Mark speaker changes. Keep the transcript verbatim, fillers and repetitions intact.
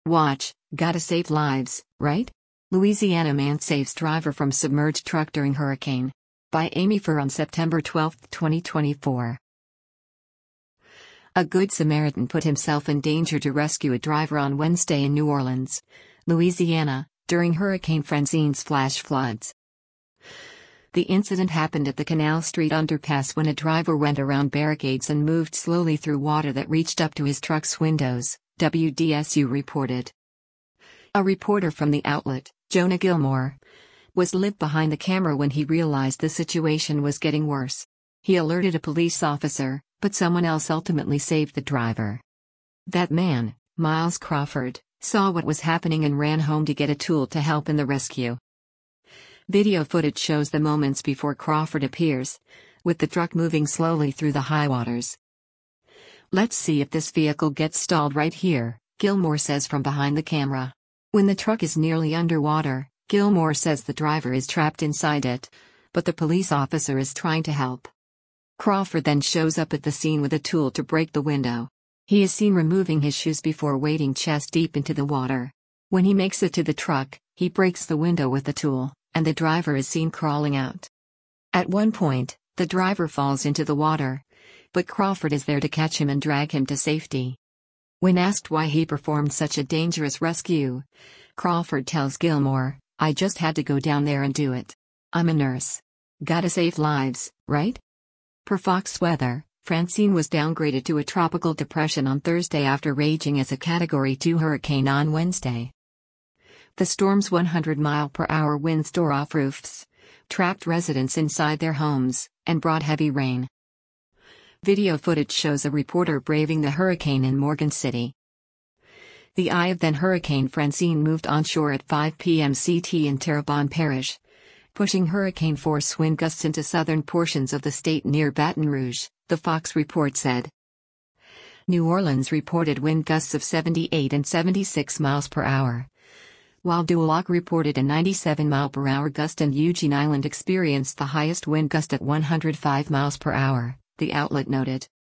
Speaker 1: Watch, gotta save lives, right? Louisiana man saves driver from submerged truck during hurricane. By Amy Furr on September twelfth, twenty twenty-four. A Good Samaritan put himself in danger to rescue a driver on Wednesday in New Orleans, Louisiana, during Hurricane Francine's flash floods. The incident happened at the Canal Street underpass when a driver went around barricades and moved slowly through water that reached up to his truck's windows, W D S U reported. A reporter from the outlet, Jonah Gilmore, was lit behind the camera when he realized the situation was getting worse. He alerted a police officer, but someone else ultimately saved the driver. That man, Miles Crawford, saw what was happening and ran home to get a tool to help in the rescue. Video footage shows the moments before Crawford appears, with the truck moving slowly through the high waters. "Let's see if this vehicle gets stalled right here," Gilmore says from behind the camera. When the truck is nearly underwater, Gilmore says the driver is trapped inside it, but the police officer is trying to help. Crawford then shows up at the scene with a tool to break the window. He is seen removing his shoes before wading chest deep into the water. When he makes it to the truck, he breaks the window with the tool, and the driver is seen crawling out. At one point, the driver falls into the water, but Crawford is there to catch him and drag him to safety. When asked why he performed such a dangerous rescue, Crawford tells Gilmore, "I just had to go down there and do it. I'm a nurse. Gotta save lives, right?" Per Fox Weather, Francine was downgraded to a tropical depression on Thursday after raging as a Category two hurricane on Wednesday. The storm's one hundred mile per hour winds tore off roofs, trapped residents inside their homes, and brought heavy rain. Video footage shows a reporter braving the hurricane in Morgan City. The eye of then Hurricane Francine moved onshore at five p m C T in Terrebonne Parish, pushing hurricane-force wind gusts into southern portions of the state near Baton Rouge, the Fox report said. New Orleans reported wind gusts of seventy-eight and seventy-six miles per hour, while Duloc reported a ninety-seven mile per hour gust and Eugene Island experienced the highest wind gust at one hundred five miles per hour, the outlet noted.